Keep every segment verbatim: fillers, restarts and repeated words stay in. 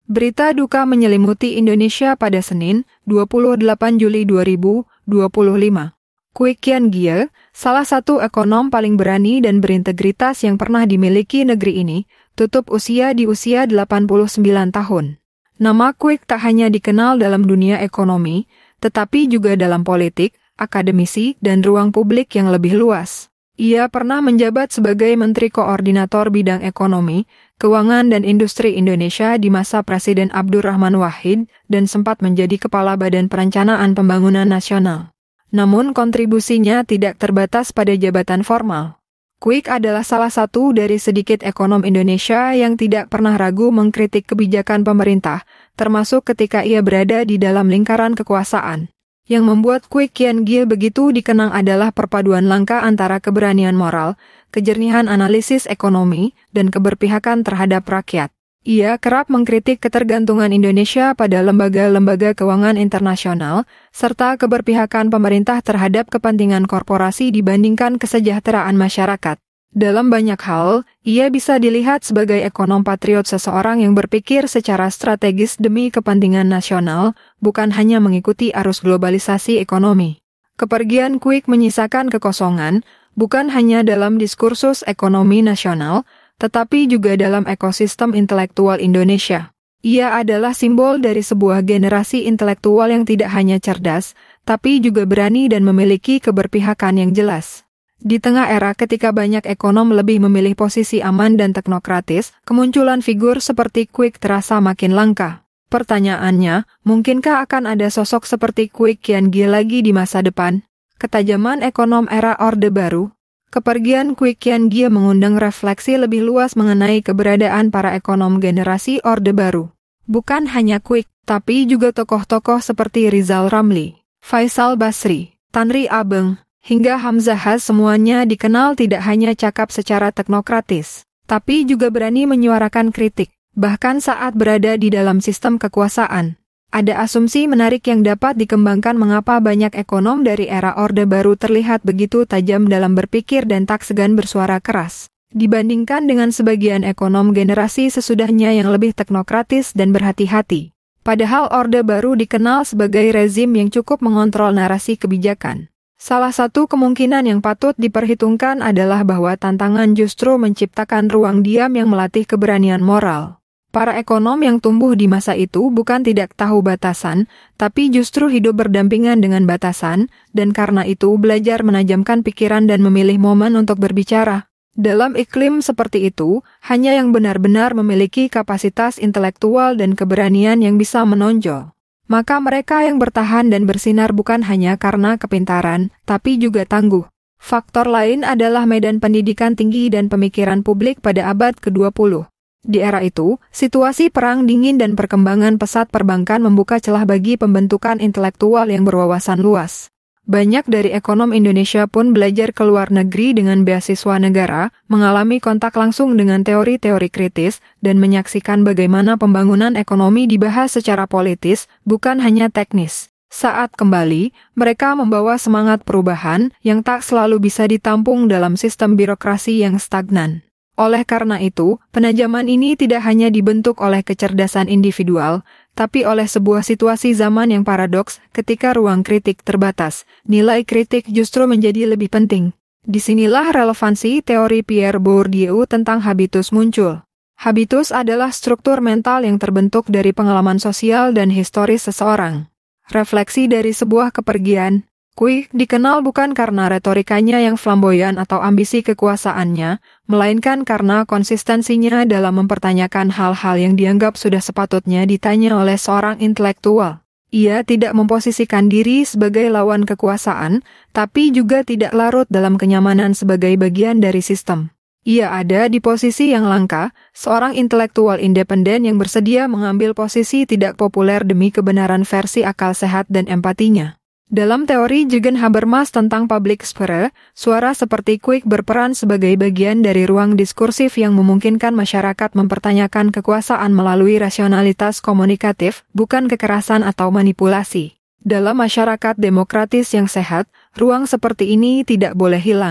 Berita duka menyelimuti Indonesia pada Senin, dua puluh delapan Juli dua ribu dua puluh lima. Kwik Kian Gie, salah satu ekonom paling berani dan berintegritas yang pernah dimiliki negeri ini, tutup usia di usia delapan puluh sembilan tahun. Nama Kwik tak hanya dikenal dalam dunia ekonomi, tetapi juga dalam politik, akademisi, dan ruang publik yang lebih luas. Ia pernah menjabat sebagai Menteri Koordinator Bidang Ekonomi, Keuangan dan Industri Indonesia di masa Presiden Abdurrahman Wahid dan sempat menjadi Kepala Badan Perencanaan Pembangunan Nasional. Namun kontribusinya tidak terbatas pada jabatan formal. Kwik adalah salah satu dari sedikit ekonom Indonesia yang tidak pernah ragu mengkritik kebijakan pemerintah, termasuk ketika ia berada di dalam lingkaran kekuasaan. Yang membuat Kwik Kian Gie begitu dikenang adalah perpaduan langka antara keberanian moral, kejernihan analisis ekonomi, dan keberpihakan terhadap rakyat. Ia kerap mengkritik ketergantungan Indonesia pada lembaga-lembaga keuangan internasional, serta keberpihakan pemerintah terhadap kepentingan korporasi dibandingkan kesejahteraan masyarakat. Dalam banyak hal, ia bisa dilihat sebagai ekonom patriot, seseorang yang berpikir secara strategis demi kepentingan nasional, bukan hanya mengikuti arus globalisasi ekonomi. Kepergian Kwik menyisakan kekosongan, bukan hanya dalam diskursus ekonomi nasional, tetapi juga dalam ekosistem intelektual Indonesia. Ia adalah simbol dari sebuah generasi intelektual yang tidak hanya cerdas, tapi juga berani dan memiliki keberpihakan yang jelas. Di tengah era ketika banyak ekonom lebih memilih posisi aman dan teknokratis, kemunculan figur seperti Kwik terasa makin langka. Pertanyaannya, mungkinkah akan ada sosok seperti Kwik Kian Gie lagi di masa depan? Ketajaman ekonom era Orde Baru. Kepergian Kwik Kian Gie mengundang refleksi lebih luas mengenai keberadaan para ekonom generasi Orde Baru. Bukan hanya Kwik, tapi juga tokoh-tokoh seperti Rizal Ramli, Faisal Basri, Tanri Abeng, hingga Hamzah Has, semuanya dikenal tidak hanya cakap secara teknokratis, tapi juga berani menyuarakan kritik, bahkan saat berada di dalam sistem kekuasaan. Ada asumsi menarik yang dapat dikembangkan mengapa banyak ekonom dari era Orde Baru terlihat begitu tajam dalam berpikir dan tak segan bersuara keras, dibandingkan dengan sebagian ekonom generasi sesudahnya yang lebih teknokratis dan berhati-hati. Padahal Orde Baru dikenal sebagai rezim yang cukup mengontrol narasi kebijakan. Salah satu kemungkinan yang patut diperhitungkan adalah bahwa tantangan justru menciptakan ruang diam yang melatih keberanian moral. Para ekonom yang tumbuh di masa itu bukan tidak tahu batasan, tapi justru hidup berdampingan dengan batasan, dan karena itu belajar menajamkan pikiran dan memilih momen untuk berbicara. Dalam iklim seperti itu, hanya yang benar-benar memiliki kapasitas intelektual dan keberanian yang bisa menonjol. Maka mereka yang bertahan dan bersinar bukan hanya karena kepintaran, tapi juga tangguh. Faktor lain adalah medan pendidikan tinggi dan pemikiran publik pada abad kedua puluh. Di era itu, situasi perang dingin dan perkembangan pesat perbankan membuka celah bagi pembentukan intelektual yang berwawasan luas. Banyak dari ekonom Indonesia pun belajar ke luar negeri dengan beasiswa negara, mengalami kontak langsung dengan teori-teori kritis, dan menyaksikan bagaimana pembangunan ekonomi dibahas secara politis, bukan hanya teknis. Saat kembali, mereka membawa semangat perubahan yang tak selalu bisa ditampung dalam sistem birokrasi yang stagnan. Oleh karena itu, penajaman ini tidak hanya dibentuk oleh kecerdasan individual, tapi oleh sebuah situasi zaman yang paradoks ketika ruang kritik terbatas. Nilai kritik justru menjadi lebih penting. Disinilah relevansi teori Pierre Bourdieu tentang habitus muncul. Habitus adalah struktur mental yang terbentuk dari pengalaman sosial dan historis seseorang. Refleksi dari sebuah kepergian. Kwik dikenal bukan karena retorikanya yang flamboyan atau ambisi kekuasaannya, melainkan karena konsistensinya dalam mempertanyakan hal-hal yang dianggap sudah sepatutnya ditanya oleh seorang intelektual. Ia tidak memposisikan diri sebagai lawan kekuasaan, tapi juga tidak larut dalam kenyamanan sebagai bagian dari sistem. Ia ada di posisi yang langka, seorang intelektual independen yang bersedia mengambil posisi tidak populer demi kebenaran versi akal sehat dan empatinya. Dalam teori Jürgen Habermas tentang public sphere, suara seperti Kwik berperan sebagai bagian dari ruang diskursif yang memungkinkan masyarakat mempertanyakan kekuasaan melalui rasionalitas komunikatif, bukan kekerasan atau manipulasi. Dalam masyarakat demokratis yang sehat, ruang seperti ini tidak boleh hilang.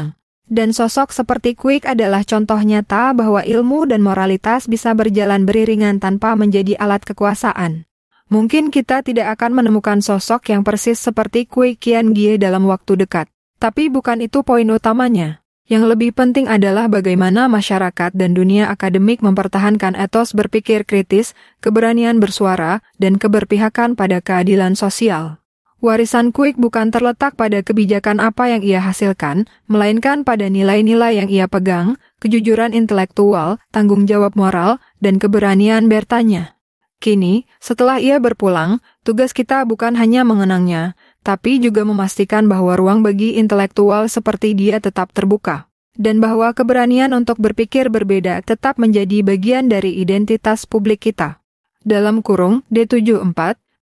Dan sosok seperti Quick adalah contoh nyata bahwa ilmu dan moralitas bisa berjalan beriringan tanpa menjadi alat kekuasaan. Mungkin kita tidak akan menemukan sosok yang persis seperti Kwee Kian Gie dalam waktu dekat. Tapi bukan itu poin utamanya. Yang lebih penting adalah bagaimana masyarakat dan dunia akademik mempertahankan etos berpikir kritis, keberanian bersuara, dan keberpihakan pada keadilan sosial. Warisan Quick bukan terletak pada kebijakan apa yang ia hasilkan, melainkan pada nilai-nilai yang ia pegang, kejujuran intelektual, tanggung jawab moral, dan keberanian bertanya. Kini, setelah ia berpulang, tugas kita bukan hanya mengenangnya, tapi juga memastikan bahwa ruang bagi intelektual seperti dia tetap terbuka, dan bahwa keberanian untuk berpikir berbeda tetap menjadi bagian dari identitas publik kita. Dalam kurung D tujuh puluh empat,